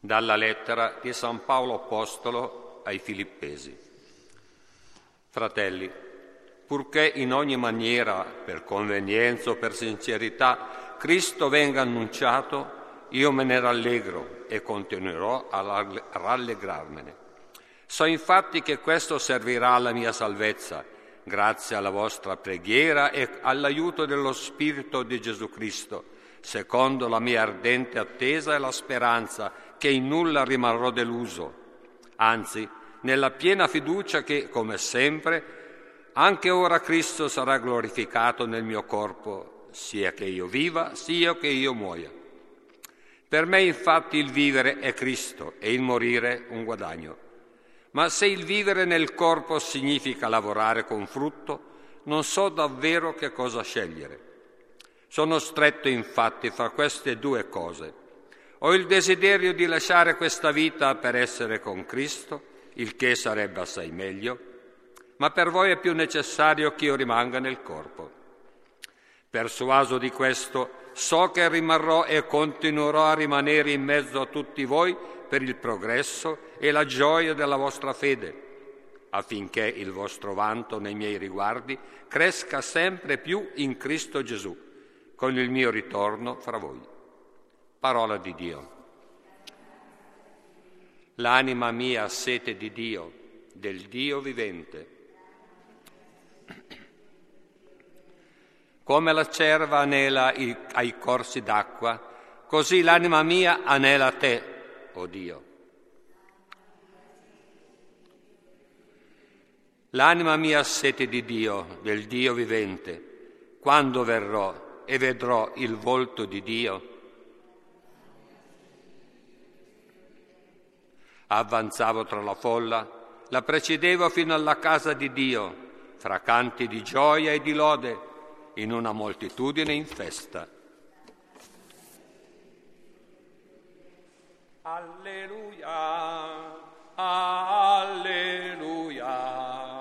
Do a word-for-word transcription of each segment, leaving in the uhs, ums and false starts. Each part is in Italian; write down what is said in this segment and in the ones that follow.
Dalla lettera di San Paolo Apostolo ai Filippesi. Fratelli, purché in ogni maniera, per convenienza o per sincerità, Cristo venga annunciato, io me ne rallegro e continuerò a rallegrarmene. So infatti che questo servirà alla mia salvezza, grazie alla vostra preghiera e all'aiuto dello Spirito di Gesù Cristo, secondo la mia ardente attesa e la speranza che in nulla rimarrò deluso, anzi, nella piena fiducia che, come sempre, anche ora Cristo sarà glorificato nel mio corpo, sia che io viva, sia che io muoia. Per me, infatti, il vivere è Cristo e il morire un guadagno. Ma se il vivere nel corpo significa lavorare con frutto, non so davvero che cosa scegliere. Sono stretto, infatti, fra queste due cose. Ho il desiderio di lasciare questa vita per essere con Cristo, il che sarebbe assai meglio, ma per voi è più necessario che io rimanga nel corpo. Persuaso di questo, so che rimarrò e continuerò a rimanere in mezzo a tutti voi per il progresso e la gioia della vostra fede, affinché il vostro vanto nei miei riguardi cresca sempre più in Cristo Gesù, con il mio ritorno fra voi. Parola di Dio. L'anima mia ha sete di Dio, del Dio vivente. Come la cerva anela ai corsi d'acqua, così l'anima mia anela te, o Dio. L'anima mia ha sete di Dio, del Dio vivente. Quando verrò e vedrò il volto di Dio? Avanzavo tra la folla, la precedevo fino alla casa di Dio, fra canti di gioia e di lode, in una moltitudine in festa. Alleluia, alleluia.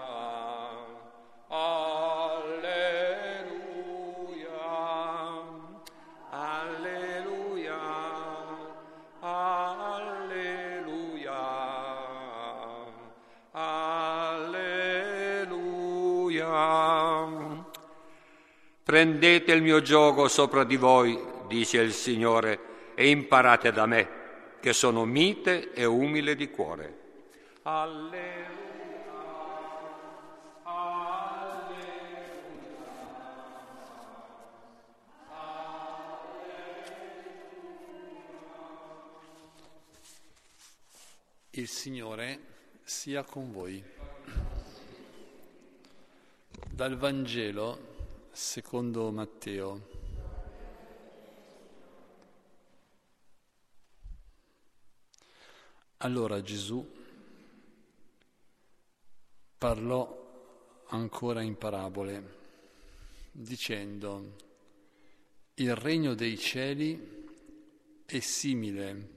Prendete il mio giogo sopra di voi, dice il Signore, e imparate da me, che sono mite e umile di cuore. Alleluia, alleluia, Il Signore sia con voi. Dal Vangelo secondo Matteo. Allora Gesù parlò ancora in parabole, dicendo: il regno dei cieli è simile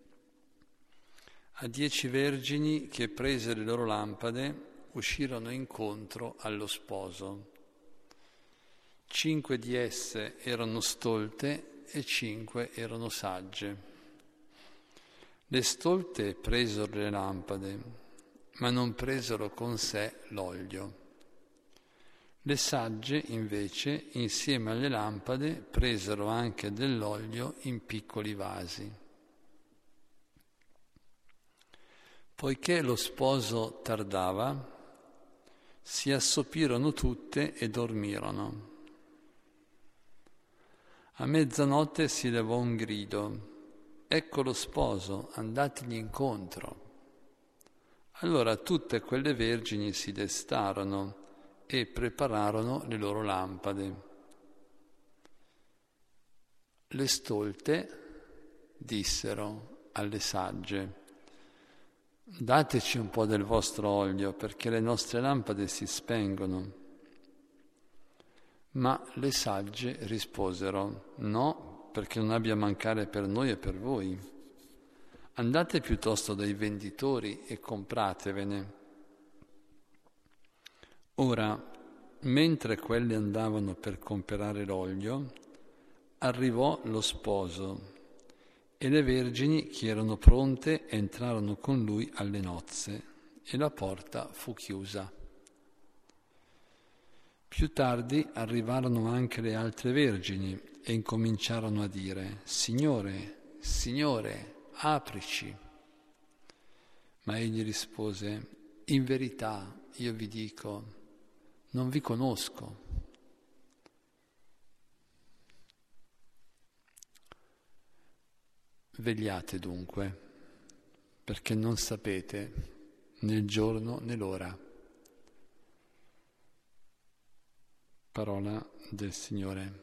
a dieci vergini che, prese le loro lampade, uscirono incontro allo sposo. Cinque di esse erano stolte e cinque erano sagge. Le stolte presero le lampade, ma non presero con sé l'olio. Le sagge, invece, insieme alle lampade, presero anche dell'olio in piccoli vasi. Poiché lo sposo tardava, si assopirono tutte e dormirono. A mezzanotte si levò un grido: ecco lo sposo, andategli incontro. Allora tutte quelle vergini si destarono e prepararono le loro lampade. Le stolte dissero alle sagge: dateci un po' del vostro olio, perché le nostre lampade si spengono. Ma le sagge risposero: no, perché non abbia a mancare per noi e per voi. Andate piuttosto dai venditori e compratevene. Ora, mentre quelli andavano per comperare l'olio, arrivò lo sposo E le vergini che erano pronte entrarono con lui alle nozze e la porta fu chiusa. Più tardi arrivarono anche le altre vergini e incominciarono a dire: Signore, Signore, aprici. Ma egli rispose: in verità io vi dico, non vi conosco. Vegliate dunque, perché non sapete né il giorno né l'ora. Parola del Signore.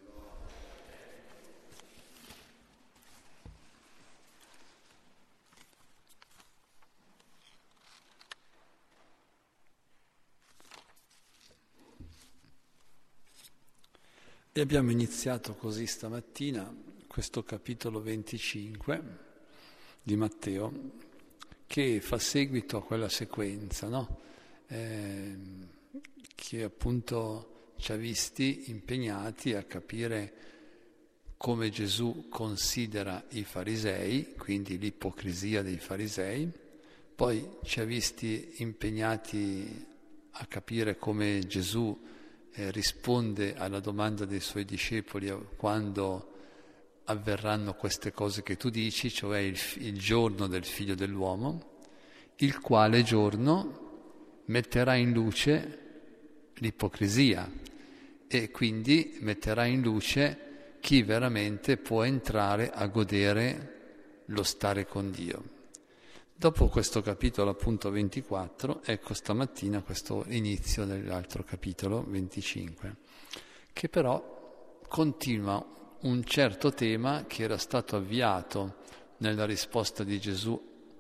E abbiamo iniziato così stamattina questo capitolo venticinque di Matteo, che fa seguito a quella sequenza, no? Eh, che appunto ci ha visti impegnati a capire come Gesù considera i farisei, quindi l'ipocrisia dei farisei, poi ci ha visti impegnati a capire come Gesù eh, risponde alla domanda dei suoi discepoli quando avverranno queste cose che tu dici, cioè il, il giorno del Figlio dell'uomo, il quale giorno metterà in luce l'ipocrisia e quindi metterà in luce chi veramente può entrare a godere lo stare con Dio. Dopo questo capitolo appunto ventiquattro, ecco stamattina questo inizio dell'altro capitolo venticinque, che però continua un certo tema che era stato avviato nella risposta di Gesù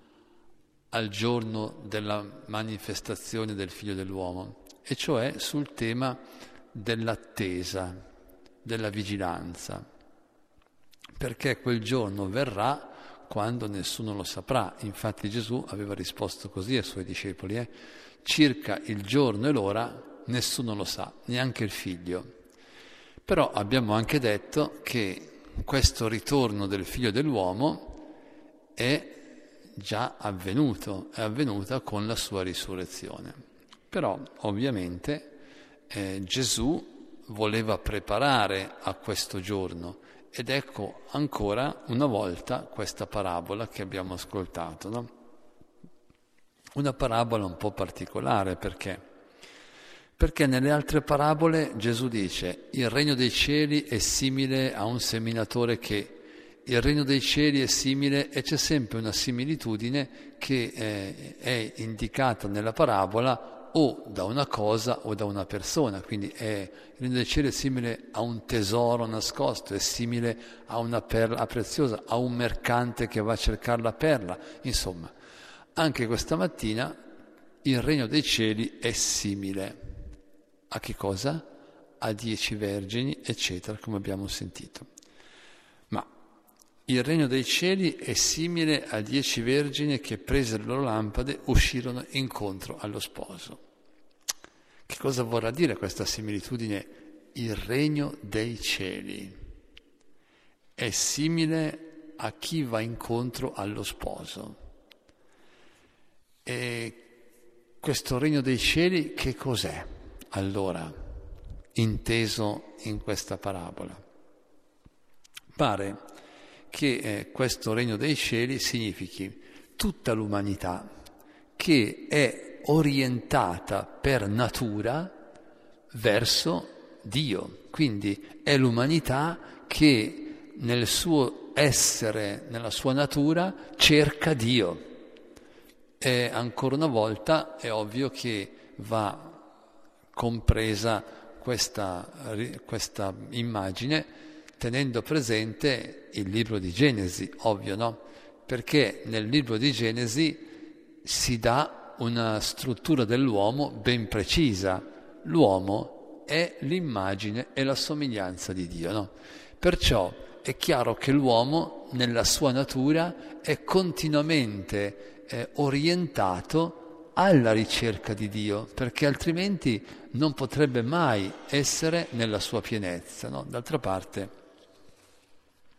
al giorno della manifestazione del Figlio dell'uomo, e cioè sul tema dell'attesa, della vigilanza, perché quel giorno verrà quando nessuno lo saprà. Infatti Gesù aveva risposto così ai suoi discepoli, eh? circa il giorno e l'ora nessuno lo sa, neanche il Figlio. Però abbiamo anche detto che questo ritorno del Figlio dell'uomo è già avvenuto, è avvenuta con la sua risurrezione. Però ovviamente eh, Gesù voleva preparare a questo giorno, ed ecco ancora una volta questa parabola che abbiamo ascoltato, no? Una parabola un po' particolare, perché? Perché nelle altre parabole Gesù dice: il regno dei cieli è simile a un seminatore che, il regno dei cieli è simile, e c'è sempre una similitudine che eh, è indicata nella parabola o da una cosa o da una persona. Quindi è, il regno dei cieli è simile a un tesoro nascosto, è simile a una perla preziosa, a un mercante che va a cercare la perla. Insomma, anche questa mattina il regno dei cieli è simile a che cosa? A dieci vergini, eccetera, come abbiamo sentito. Ma il regno dei cieli è simile a dieci vergini che, prese le loro lampade, uscirono incontro allo sposo. Che cosa vorrà dire questa similitudine? Il regno dei cieli è simile a chi va incontro allo sposo. E questo regno dei cieli che cos'è? Allora, inteso in questa parabola, pare che eh, questo regno dei cieli significhi tutta l'umanità che è orientata per natura verso Dio. Quindi è l'umanità che nel suo essere, nella sua natura, cerca Dio. E ancora una volta è ovvio che va compresa questa, questa immagine tenendo presente il libro di Genesi, ovvio, no? Perché nel libro di Genesi si dà una struttura dell'uomo ben precisa. L'uomo è l'immagine e la somiglianza di Dio, no? Perciò è chiaro che l'uomo nella sua natura è continuamente eh, orientato alla ricerca di Dio, perché altrimenti non potrebbe mai essere nella sua pienezza, no? D'altra parte,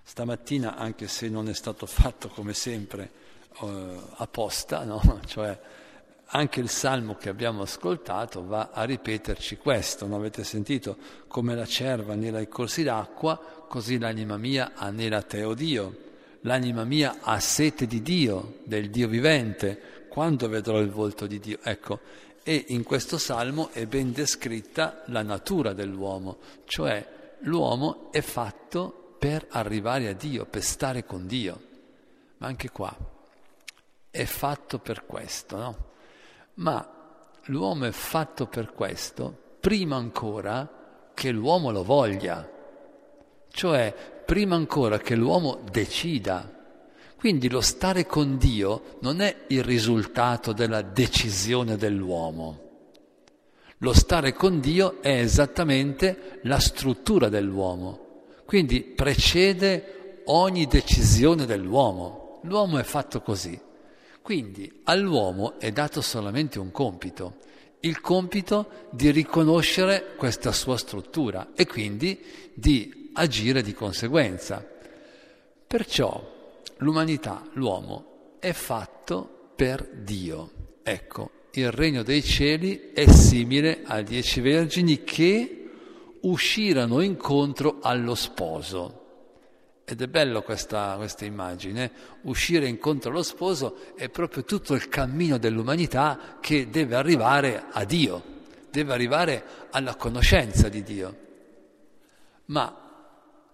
Stamattina, anche se non è stato fatto come sempre eh, apposta, no? Cioè anche il salmo che abbiamo ascoltato va a ripeterci questo, non avete sentito? Come la cerva anela ai corsi d'acqua, così l'anima mia anela te, o Dio. L'anima mia ha sete di Dio, del Dio vivente. Quando vedrò il volto di Dio? Ecco, e in questo salmo è ben descritta la natura dell'uomo, cioè l'uomo è fatto per arrivare a Dio, per stare con Dio. Ma anche qua è fatto per questo, no? Ma l'uomo è fatto per questo prima ancora che l'uomo lo voglia, cioè prima ancora che l'uomo decida. Quindi lo stare con Dio non è il risultato della decisione dell'uomo. Lo stare con Dio è esattamente la struttura dell'uomo, quindi precede ogni decisione dell'uomo. L'uomo è fatto così. Quindi all'uomo è dato solamente un compito, il compito di riconoscere questa sua struttura e quindi di agire di conseguenza. Perciò l'umanità, l'uomo, è fatto per Dio. Ecco, il regno dei cieli è simile a dieci vergini che uscirono incontro allo sposo. Ed è bello questa, questa immagine, uscire incontro allo sposo è proprio tutto il cammino dell'umanità che deve arrivare a Dio, deve arrivare alla conoscenza di Dio. Ma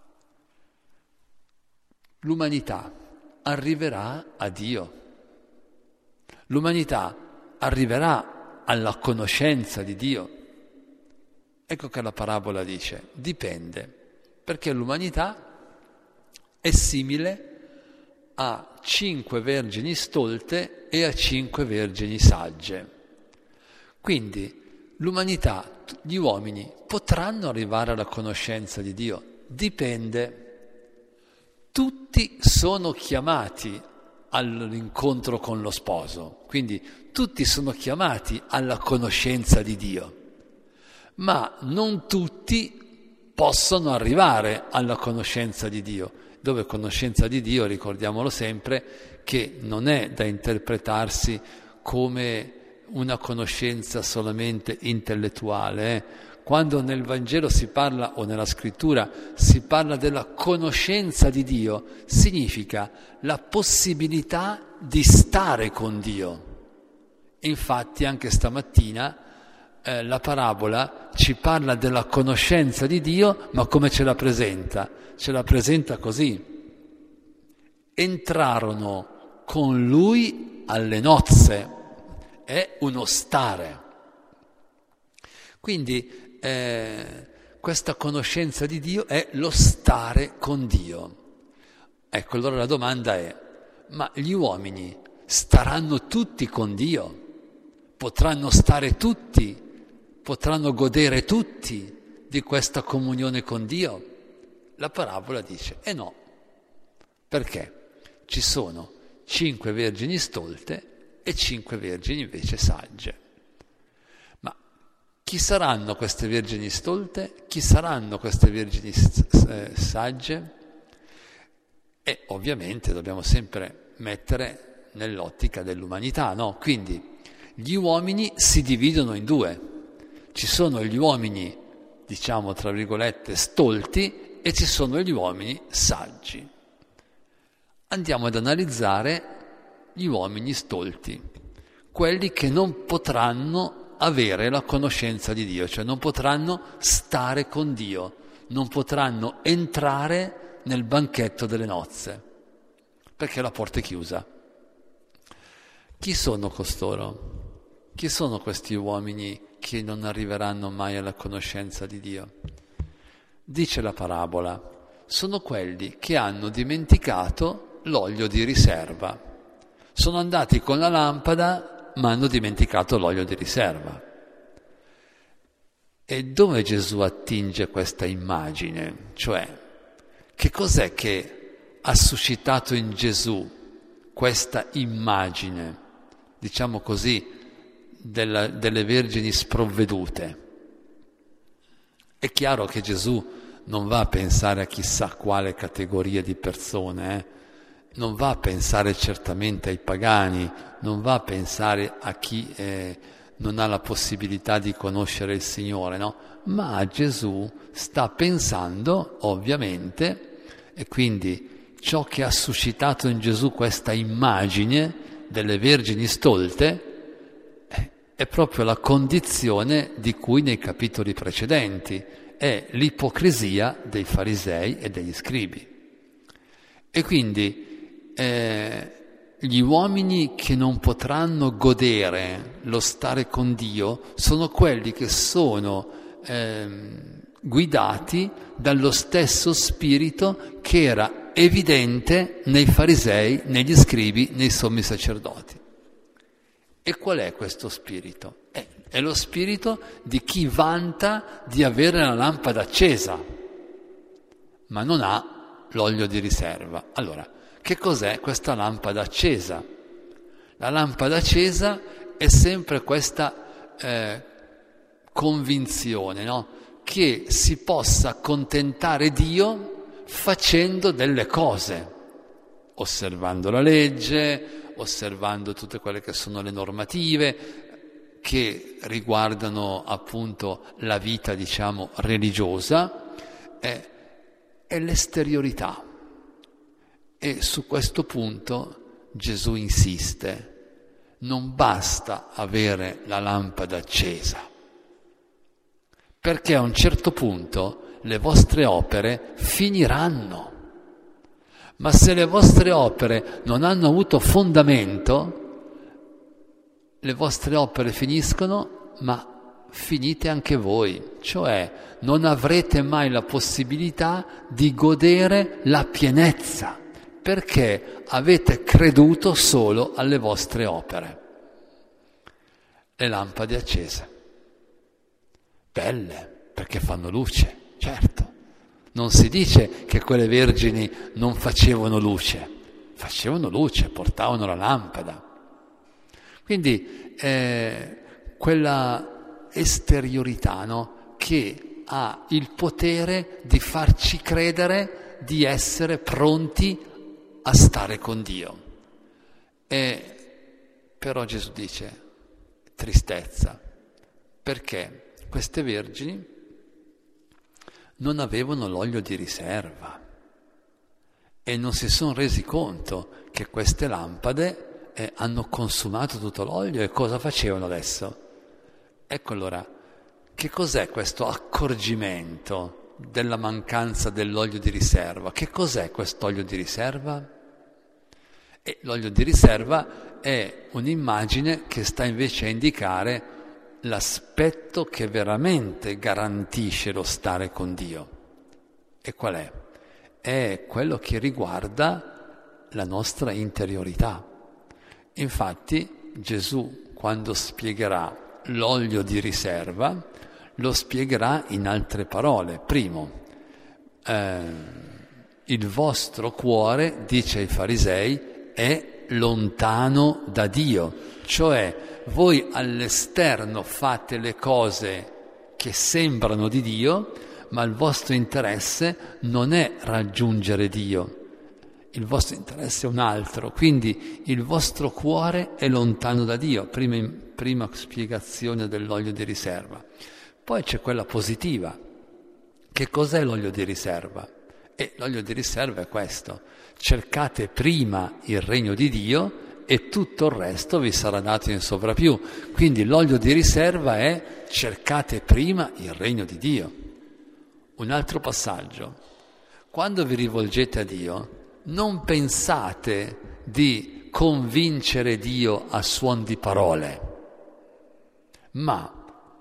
l'umanità arriverà a Dio, l'umanità arriverà alla conoscenza di Dio. Ecco che la parabola dice, dipende, perché l'umanità è simile a cinque vergini stolte e a cinque vergini sagge. Quindi l'umanità, gli uomini, potranno arrivare alla conoscenza di Dio? Dipende. Tutti sono chiamati all'incontro con lo sposo, quindi tutti sono chiamati alla conoscenza di Dio, ma non tutti possono arrivare alla conoscenza di Dio. Dove conoscenza di Dio, ricordiamolo sempre, che non è da interpretarsi come una conoscenza solamente intellettuale. Eh? Quando nel Vangelo si parla, o nella Scrittura, si parla della conoscenza di Dio, significa la possibilità di stare con Dio. Infatti anche stamattina eh, la parabola ci parla della conoscenza di Dio, ma come ce la presenta? Ce la presenta così: entrarono con lui alle nozze, è uno stare. Quindi eh, questa conoscenza di Dio è lo stare con Dio. Ecco, allora la domanda è: ma gli uomini staranno tutti con Dio? Potranno stare tutti? Potranno godere tutti di questa comunione con Dio? La parabola dice, eh no, perché ci sono cinque vergini stolte e cinque vergini invece sagge. Ma chi saranno queste vergini stolte? Chi saranno queste vergini eh, sagge? E ovviamente dobbiamo sempre mettere nell'ottica dell'umanità, no? Quindi gli uomini si dividono in due. Ci sono gli uomini, diciamo tra virgolette, stolti, e ci sono gli uomini saggi. Andiamo ad analizzare gli uomini stolti, quelli che non potranno avere la conoscenza di Dio, cioè non potranno stare con Dio, non potranno entrare nel banchetto delle nozze, perché la porta è chiusa. Chi sono costoro? Chi sono questi uomini che non arriveranno mai alla conoscenza di Dio? Dice la parabola, sono quelli che hanno dimenticato l'olio di riserva. Sono andati con la lampada, ma hanno dimenticato l'olio di riserva. E dove Gesù attinge questa immagine? Cioè, che cos'è che ha suscitato in Gesù questa immagine, diciamo così, della, delle vergini sprovvedute? È chiaro che Gesù non va a pensare a chissà quale categoria di persone, eh? Non va a pensare certamente ai pagani, non va a pensare a chi eh, non ha la possibilità di conoscere il Signore, no? Ma Gesù sta pensando, ovviamente, e quindi ciò che ha suscitato in Gesù questa immagine delle vergini stolte eh, è proprio la condizione di cui nei capitoli precedenti, è l'ipocrisia dei farisei e degli scribi. E quindi eh, gli uomini che non potranno godere lo stare con Dio sono quelli che sono eh, guidati dallo stesso spirito che era evidente nei farisei, negli scribi, nei sommi sacerdoti. E qual è questo spirito? È, è lo spirito di chi vanta di avere la lampada accesa, ma non ha l'olio di riserva. Allora, che cos'è questa lampada accesa? La lampada accesa è sempre questa eh, convinzione, no? Che si possa accontentare Dio facendo delle cose, osservando la legge, osservando tutte quelle che sono le normative che riguardano appunto la vita, diciamo, religiosa, è, è l'esteriorità. E su questo punto Gesù insiste: non basta avere la lampada accesa, perché a un certo punto le vostre opere finiranno. Ma se le vostre opere non hanno avuto fondamento, le vostre opere finiscono, ma finite anche voi, cioè non avrete mai la possibilità di godere la pienezza, perché avete creduto solo alle vostre opere. Le lampade accese, belle, perché fanno luce, certo. Non si dice che quelle vergini non facevano luce, facevano luce, portavano la lampada. Quindi eh, quella esteriorità, no, che ha il potere di farci credere di essere pronti a stare con Dio. E però Gesù dice: tristezza, perché queste vergini non avevano l'olio di riserva e non si sono resi conto che queste lampade eh, hanno consumato tutto l'olio. E cosa facevano adesso? Ecco allora, che cos'è questo accorgimento della mancanza dell'olio di riserva? Che cos'è quest'olio di riserva? E l'olio di riserva è un'immagine che sta invece a indicare l'aspetto che veramente garantisce lo stare con Dio. E qual è? È quello che riguarda la nostra interiorità. Infatti Gesù, quando spiegherà l'olio di riserva, lo spiegherà in altre parole. Primo, eh, il vostro cuore, dice ai farisei, è lontano da Dio, cioè voi all'esterno fate le cose che sembrano di Dio, ma il vostro interesse non è raggiungere Dio, il vostro interesse è un altro, quindi il vostro cuore è lontano da Dio. Prima, prima spiegazione dell'olio di riserva. Poi c'è quella positiva. Che cos'è l'olio di riserva? E l'olio di riserva è questo: cercate prima il regno di Dio e tutto il resto vi sarà dato in sovrappiù. Quindi l'olio di riserva è: cercate prima il regno di Dio. Un altro passaggio: quando vi rivolgete a Dio, non pensate di convincere Dio a suon di parole, ma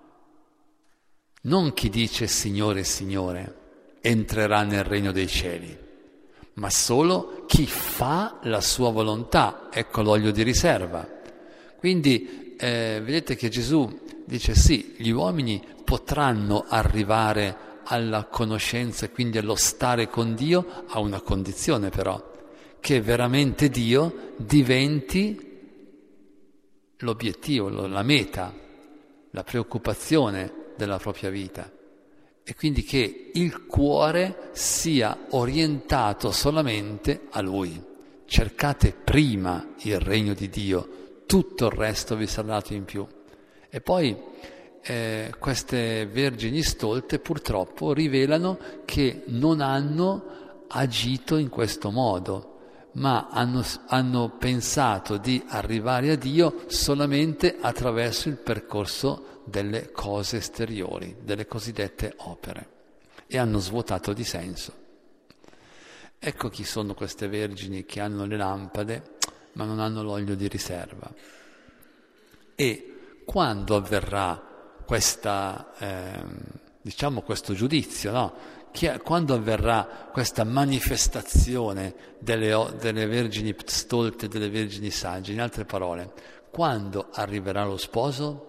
non chi dice Signore, Signore entrerà nel regno dei cieli, ma solo chi fa la sua volontà. Ecco l'olio di riserva. Quindi eh, vedete che Gesù dice sì, gli uomini potranno arrivare alla conoscenza e quindi allo stare con Dio, a una condizione però, che veramente Dio diventi l'obiettivo, la meta, la preoccupazione della propria vita. e quindi che il cuore sia orientato solamente a Lui. Cercate prima il regno di Dio, tutto il resto vi sarà dato in più. E poi eh, queste vergini stolte purtroppo rivelano che non hanno agito in questo modo, ma hanno, hanno pensato di arrivare a Dio solamente attraverso il percorso delle cose esteriori, delle cosiddette opere, e hanno svuotato di senso. Ecco chi sono queste vergini che hanno le lampade ma non hanno l'olio di riserva. E quando avverrà questa, eh, diciamo questo giudizio, no? Chi, quando avverrà questa manifestazione delle, delle vergini stolte e delle vergini sagge? In altre parole, quando arriverà lo sposo?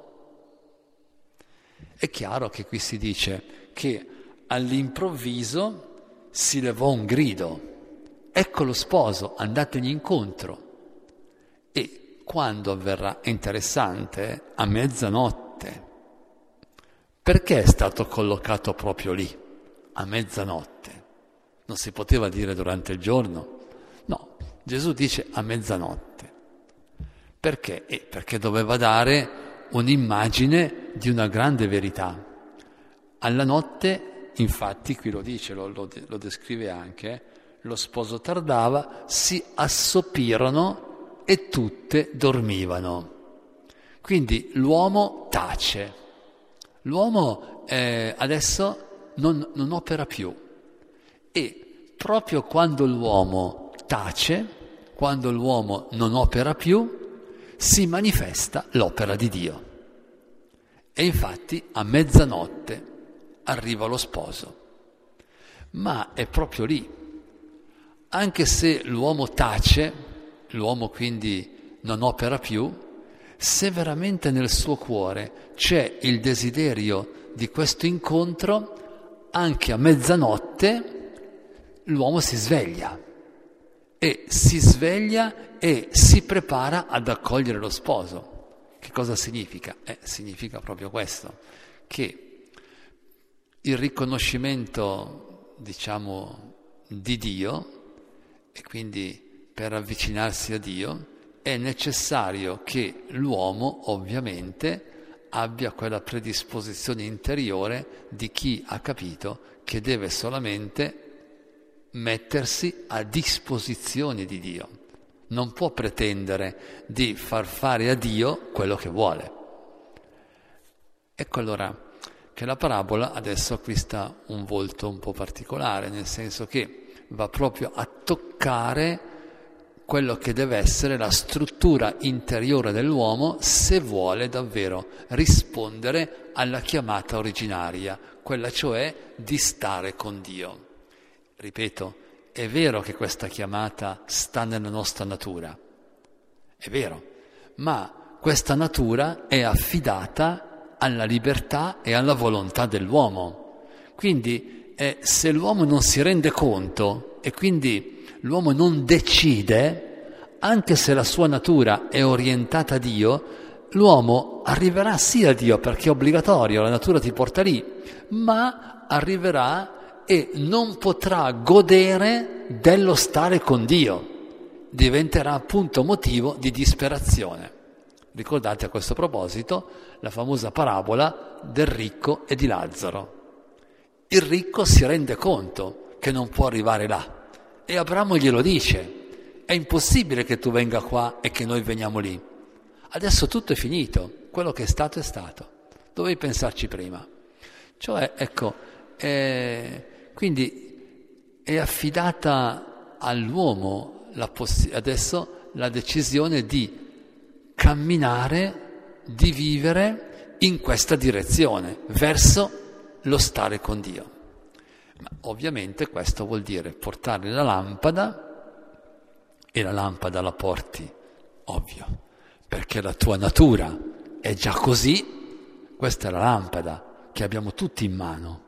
È chiaro che qui si dice che all'improvviso si levò un grido: ecco lo sposo, andategli incontro. E quando avverrà? È interessante, eh? A mezzanotte. Perché è stato collocato proprio lì? A mezzanotte. Non si poteva dire durante il giorno? No, Gesù dice a mezzanotte. Perché? Eh, perché doveva dare un'immagine di una grande verità. Alla notte, infatti, qui lo dice, lo, lo, lo descrive anche, eh, lo sposo tardava, si assopirono e tutte dormivano. Quindi l'uomo tace. L'uomo eh, adesso Non, non opera più, e proprio quando l'uomo tace, quando l'uomo non opera più, si manifesta l'opera di Dio. E infatti a mezzanotte arriva lo sposo. Ma è proprio lì, anche se l'uomo tace, l'uomo quindi non opera più, se veramente nel suo cuore c'è il desiderio di questo incontro, anche a mezzanotte l'uomo si sveglia e si sveglia e si prepara ad accogliere lo sposo. Che cosa significa? Eh, significa proprio questo, che il riconoscimento, diciamo, di Dio, e quindi per avvicinarsi a Dio è necessario che l'uomo ovviamente abbia quella predisposizione interiore di chi ha capito che deve solamente mettersi a disposizione di Dio. Non può pretendere di far fare a Dio quello che vuole. Ecco allora che la parabola adesso acquista un volto un po' particolare, nel senso che va proprio a toccare quello che deve essere la struttura interiore dell'uomo se vuole davvero rispondere alla chiamata originaria, quella cioè di stare con Dio. Ripeto, è vero che questa chiamata sta nella nostra natura, è vero, ma questa natura è affidata alla libertà e alla volontà dell'uomo. Quindi eh, se l'uomo non si rende conto e quindi l'uomo non decide, anche se la sua natura è orientata a Dio, l'uomo arriverà sì a Dio perché è obbligatorio, la natura ti porta lì, ma arriverà e non potrà godere dello stare con Dio, diventerà appunto motivo di disperazione. Ricordate a questo proposito la famosa parabola del ricco e di Lazzaro. Il ricco si rende conto che non può arrivare là. E Abramo glielo dice: è impossibile che tu venga qua e che noi veniamo lì. Adesso tutto è finito, quello che è stato è stato. Dovevi pensarci prima. Cioè, ecco, eh, quindi è affidata all'uomo la poss- adesso la decisione di camminare, di vivere in questa direzione, verso lo stare con Dio. Ma ovviamente questo vuol dire portare la lampada, e la lampada la porti, ovvio, perché la tua natura è già così, questa è la lampada che abbiamo tutti in mano.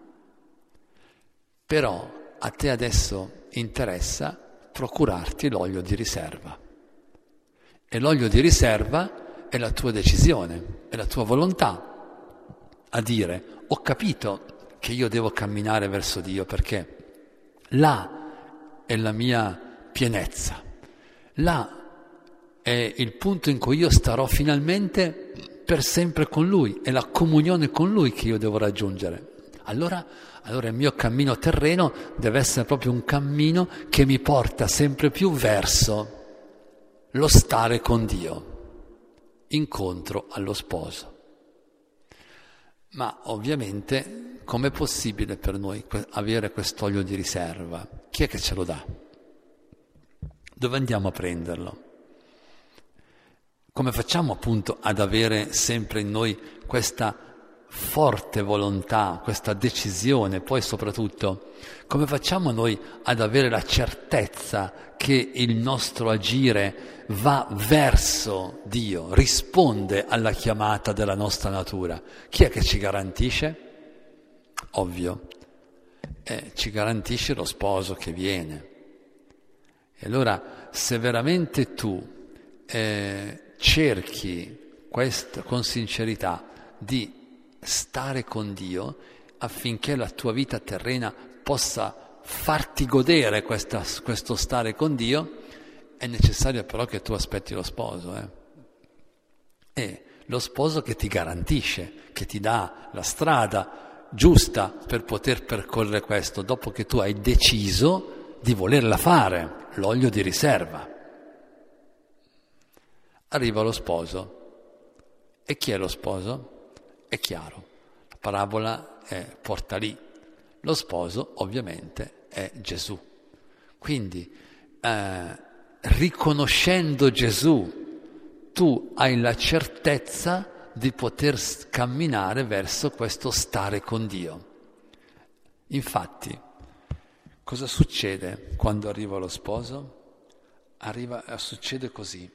Però a te adesso interessa procurarti l'olio di riserva. E l'olio di riserva è la tua decisione, è la tua volontà a dire: ho capito che io devo camminare verso Dio, perché là è la mia pienezza, là è il punto in cui io starò finalmente per sempre con Lui, è la comunione con Lui che io devo raggiungere. Allora, allora il mio cammino terreno deve essere proprio un cammino che mi porta sempre più verso lo stare con Dio, incontro allo sposo. Ma ovviamente com'è possibile per noi avere quest'olio di riserva? Chi è che ce lo dà? Dove andiamo a prenderlo? Come facciamo appunto ad avere sempre in noi questa forte volontà, questa decisione, poi soprattutto come facciamo noi ad avere la certezza che il nostro agire va verso Dio, risponde alla chiamata della nostra natura? Chi è che ci garantisce? Ovvio, eh, ci garantisce lo sposo che viene. E allora se veramente tu eh, cerchi questo con sincerità di stare con Dio affinché la tua vita terrena possa farti godere questa, questo stare con Dio, è necessario però che tu aspetti lo sposo. Eh? E lo sposo che ti garantisce, che ti dà la strada giusta per poter percorrere questo, dopo che tu hai deciso di volerla fare, l'olio di riserva. Arriva lo sposo. E chi è lo sposo? È chiaro, la parabola è, porta lì. Lo sposo ovviamente è Gesù. Quindi eh, riconoscendo Gesù tu hai la certezza di poter camminare verso questo stare con Dio. Infatti, cosa succede quando arriva lo sposo? Arriva, succede così.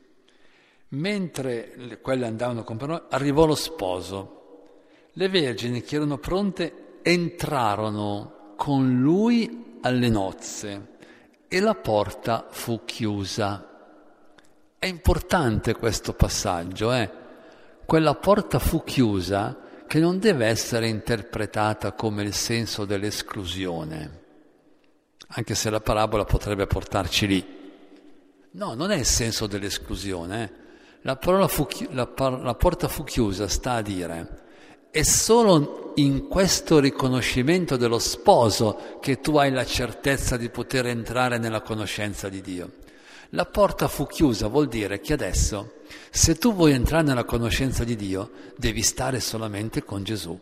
Mentre quelle andavano con Paolo, arrivò lo sposo. Le vergini che erano pronte entrarono con lui alle nozze e la porta fu chiusa. È importante questo passaggio, eh? Quella porta fu chiusa che non deve essere interpretata come il senso dell'esclusione, anche se la parabola potrebbe portarci lì. No, non è il senso dell'esclusione, eh? La, parola fu chi- la, par- la porta fu chiusa, sta a dire, è solo in questo riconoscimento dello sposo che tu hai la certezza di poter entrare nella conoscenza di Dio. La porta fu chiusa vuol dire che adesso, se tu vuoi entrare nella conoscenza di Dio, devi stare solamente con Gesù.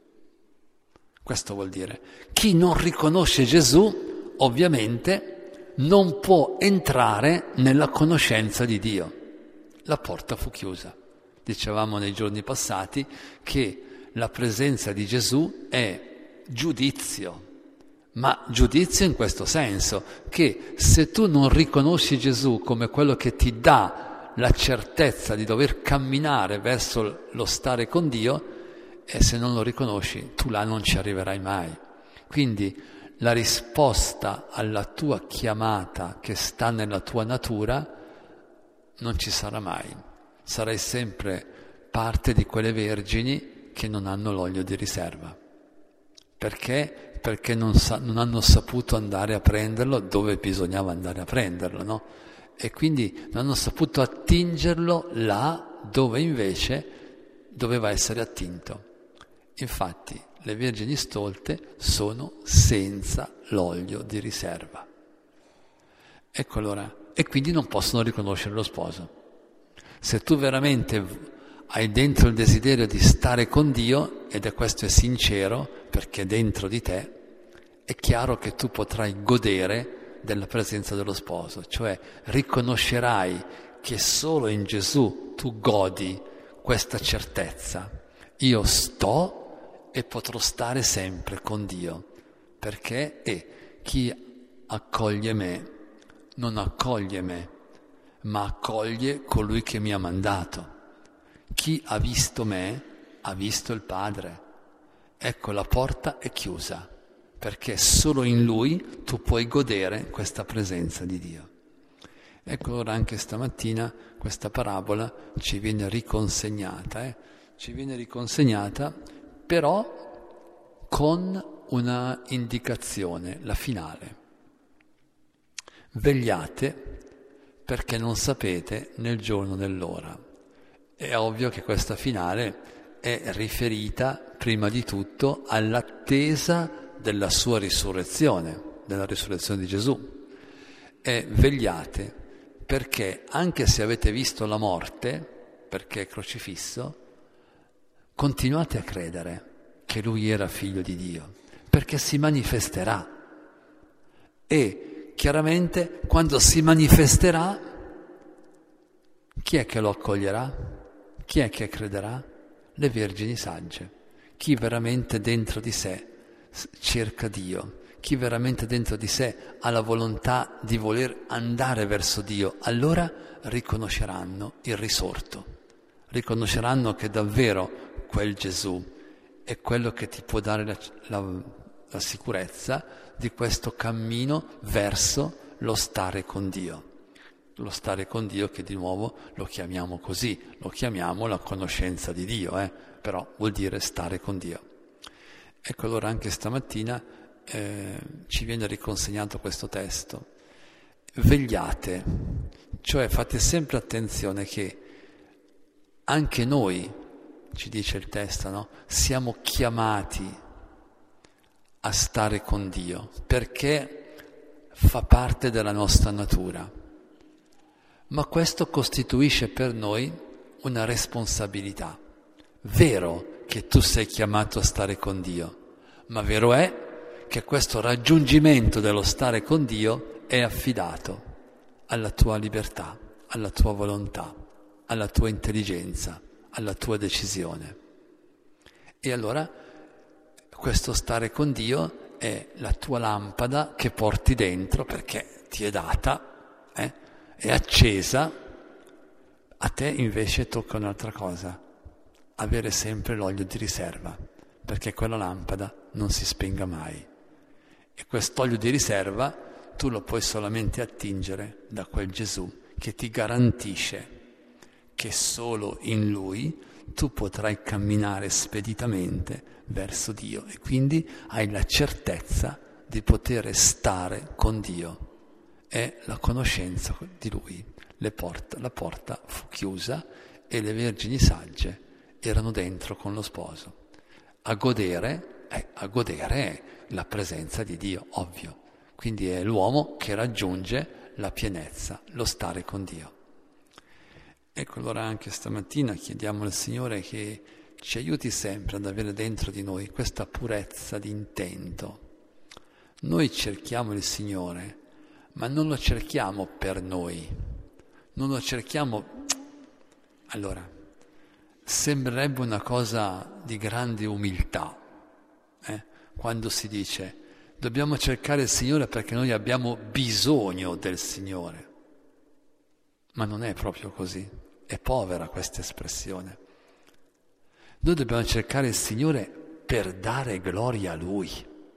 Questo vuol dire, chi non riconosce Gesù, ovviamente, non può entrare nella conoscenza di Dio. La porta fu chiusa. Dicevamo nei giorni passati che la presenza di Gesù è giudizio, ma giudizio in questo senso, che se tu non riconosci Gesù come quello che ti dà la certezza di dover camminare verso lo stare con Dio, e se non lo riconosci, tu là non ci arriverai mai. Quindi la risposta alla tua chiamata che sta nella tua natura non ci sarà mai. Sarai sempre parte di quelle vergini che non hanno l'olio di riserva. Perché? Perché non, sa- non hanno saputo andare a prenderlo dove bisognava andare a prenderlo, no? E quindi non hanno saputo attingerlo là dove invece doveva essere attinto. Infatti le vergini stolte sono senza l'olio di riserva. Ecco allora, e quindi non possono riconoscere lo sposo. Se tu veramente hai dentro il desiderio di stare con Dio, ed è questo è sincero, perché è dentro di te, è chiaro che tu potrai godere della presenza dello sposo, cioè riconoscerai che solo in Gesù tu godi questa certezza. Io sto e potrò stare sempre con Dio, perché e chi accoglie me non accoglie me, ma accoglie colui che mi ha mandato. Chi ha visto me ha visto il Padre. Ecco, la porta è chiusa, perché solo in Lui tu puoi godere questa presenza di Dio. Ecco allora anche stamattina questa parabola ci viene riconsegnata, eh? ci viene riconsegnata, però con una indicazione, la finale. Vegliate perché non sapete nel giorno né l'ora. È ovvio che questa finale è riferita prima di tutto all'attesa della sua risurrezione, della risurrezione di Gesù. E vegliate perché anche se avete visto la morte, perché è crocifisso, continuate a credere che Lui era figlio di Dio, perché si manifesterà. E chiaramente quando si manifesterà, chi è che lo accoglierà? Chi è che crederà? Le vergini sagge. Chi veramente dentro di sé cerca Dio, chi veramente dentro di sé ha la volontà di voler andare verso Dio, allora riconosceranno il risorto, riconosceranno che davvero quel Gesù è quello che ti può dare la, la, la sicurezza di questo cammino verso lo stare con Dio. Lo stare con Dio che di nuovo lo chiamiamo così, lo chiamiamo la conoscenza di Dio, eh? Però vuol dire stare con Dio. Ecco, allora anche stamattina eh, ci viene riconsegnato questo testo. Vegliate, cioè fate sempre attenzione che anche noi, ci dice il testo, no? Siamo chiamati a stare con Dio, perché fa parte della nostra natura. Ma questo costituisce per noi una responsabilità. Vero che tu sei chiamato a stare con Dio, ma vero è che questo raggiungimento dello stare con Dio è affidato alla tua libertà, alla tua volontà, alla tua intelligenza, alla tua decisione. E allora questo stare con Dio è la tua lampada che porti dentro perché ti è data, eh? È accesa. A te invece tocca un'altra cosa, avere sempre l'olio di riserva, perché quella lampada non si spenga mai. E quest'olio di riserva tu lo puoi solamente attingere da quel Gesù che ti garantisce che solo in Lui tu potrai camminare speditamente verso Dio e quindi hai la certezza di poter stare con Dio. È la conoscenza di Lui. Le porta, la porta fu chiusa e le vergini sagge erano dentro con lo sposo. A godere, eh, a godere è la presenza di Dio, ovvio. Quindi è l'uomo che raggiunge la pienezza, lo stare con Dio. Ecco, allora anche stamattina chiediamo al Signore che ci aiuti sempre ad avere dentro di noi questa purezza di intento. Noi cerchiamo il Signore, ma non lo cerchiamo per noi, non lo cerchiamo. Allora, sembrerebbe una cosa di grande umiltà, eh? Quando si dice dobbiamo cercare il Signore perché noi abbiamo bisogno del Signore. Ma non è proprio così, è povera questa espressione. Noi dobbiamo cercare il Signore per dare gloria a Lui,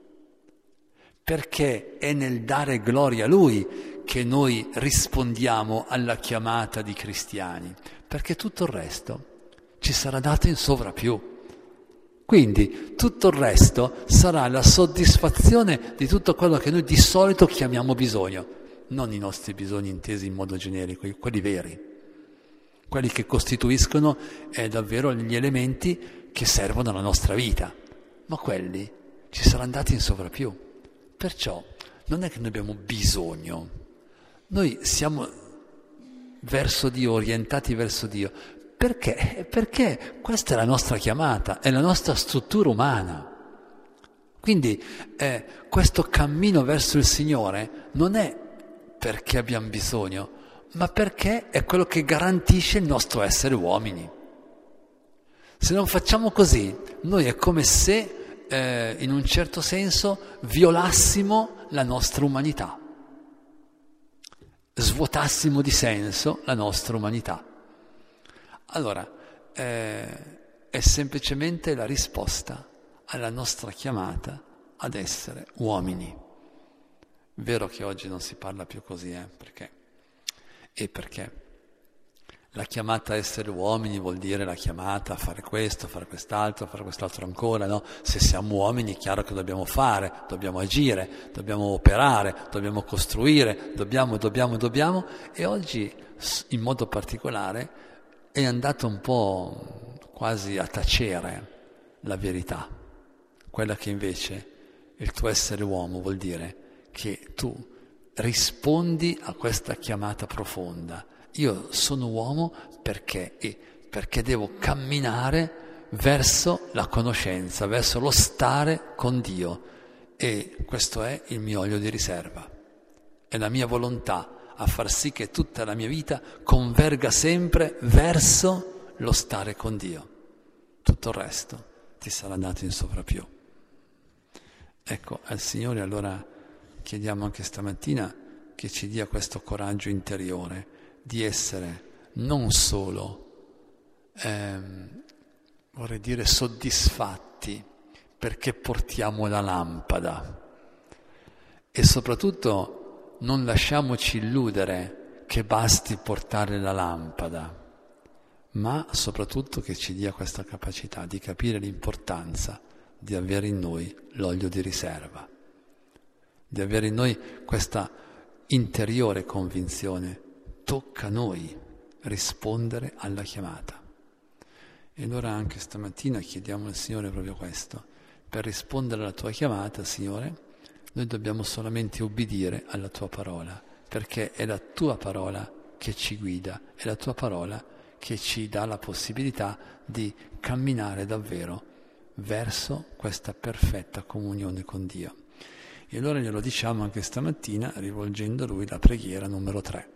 perché è nel dare gloria a Lui che noi rispondiamo alla chiamata di cristiani, perché tutto il resto ci sarà dato in sovrappiù. Quindi tutto il resto sarà la soddisfazione di tutto quello che noi di solito chiamiamo bisogno, non i nostri bisogni intesi in modo generico, quelli veri, quelli che costituiscono eh, davvero gli elementi che servono alla nostra vita, ma quelli ci saranno dati in sovrappiù. Perciò non è che noi abbiamo bisogno, noi siamo verso Dio, orientati verso Dio, perché? Perché questa è la nostra chiamata, è la nostra struttura umana. Quindi eh, questo cammino verso il Signore non è perché abbiamo bisogno, ma perché è quello che garantisce il nostro essere uomini. Se non facciamo così, noi è come se Eh, in un certo senso violassimo la nostra umanità, svuotassimo di senso la nostra umanità. Allora, eh, è semplicemente la risposta alla nostra chiamata ad essere uomini. Vero che oggi non si parla più così, eh? Perché? E perché La chiamata a essere uomini vuol dire la chiamata a fare questo, a fare quest'altro, a fare quest'altro ancora, no? Se siamo uomini è chiaro che dobbiamo fare, dobbiamo agire, dobbiamo operare, dobbiamo costruire, dobbiamo, dobbiamo, dobbiamo, e oggi in modo particolare è andato un po' quasi a tacere la verità, quella che invece il tuo essere uomo vuol dire che tu rispondi a questa chiamata profonda. Io sono uomo perché, e perché devo camminare verso la conoscenza, verso lo stare con Dio, e questo è il mio olio di riserva, è la mia volontà a far sì che tutta la mia vita converga sempre verso lo stare con Dio. Tutto il resto ti sarà dato in sovrappiù. Ecco, al Signore allora chiediamo anche stamattina che ci dia questo coraggio interiore di essere non solo, ehm, vorrei dire, soddisfatti perché portiamo la lampada, e soprattutto non lasciamoci illudere che basti portare la lampada, ma soprattutto che ci dia questa capacità di capire l'importanza di avere in noi l'olio di riserva, di avere in noi questa interiore convinzione: tocca a noi rispondere alla chiamata. E allora anche stamattina chiediamo al Signore proprio questo: per rispondere alla tua chiamata, Signore, noi dobbiamo solamente obbedire alla tua parola, perché è la tua parola che ci guida, è la tua parola che ci dà la possibilità di camminare davvero verso questa perfetta comunione con Dio. E allora glielo diciamo anche stamattina rivolgendo a Lui la preghiera numero tre.